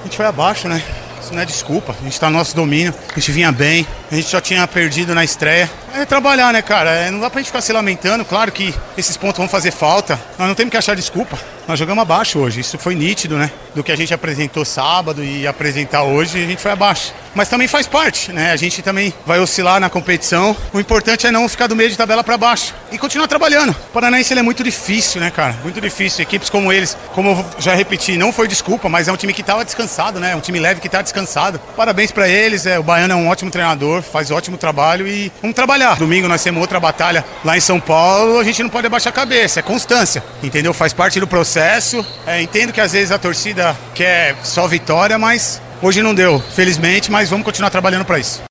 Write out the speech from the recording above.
gente foi abaixo, né? Isso não é desculpa, a gente tá no nosso domínio, a gente vinha bem, a gente só tinha perdido na estreia. É trabalhar, né, cara? Não dá pra gente ficar se lamentando, claro que esses pontos vão fazer falta, nós não temos que achar desculpa. Nós jogamos abaixo hoje, isso foi nítido, né? Do que a gente apresentou sábado e apresentar hoje, a gente foi abaixo. Mas também faz parte, né? A gente também vai oscilar na competição. O importante é não ficar do meio de tabela pra baixo e continuar trabalhando. O Paranaense ele é muito difícil, né, cara? Muito difícil. Equipes como eles, como eu já repeti, não foi desculpa, mas é um time que tava descansado, né? Um time leve que tá descansado. Parabéns pra eles, o Baiano é um ótimo treinador, faz ótimo trabalho e vamos trabalhar. Domingo nós temos outra batalha lá em São Paulo, a gente não pode abaixar a cabeça, é constância, entendeu? Faz parte do processo. Entendo que às vezes a torcida quer só vitória, mas hoje não deu, felizmente, mas vamos continuar trabalhando para isso.